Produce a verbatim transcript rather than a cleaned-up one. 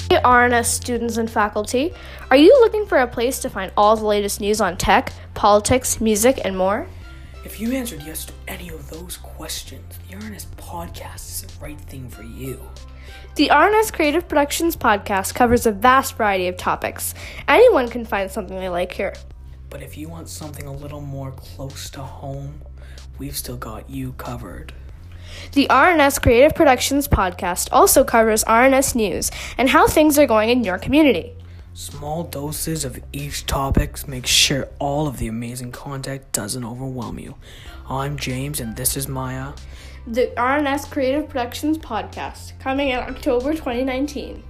Hey R N S students and faculty, are you looking for a place to find all the latest news on tech, politics, music, and more? If you answered yes to any of those questions, the R N S podcast is the right thing for you. The R N S Creative Productions podcast covers a vast variety of topics. Anyone can find something they like here. But if you want something a little more close to home, we've still got you covered. The R N S Creative Productions podcast also covers R N S news and how things are going in your community. Small doses of each topic make sure all of the amazing content doesn't overwhelm you. I'm James and this is Maya. The R N S Creative Productions podcast, coming in October twenty nineteen.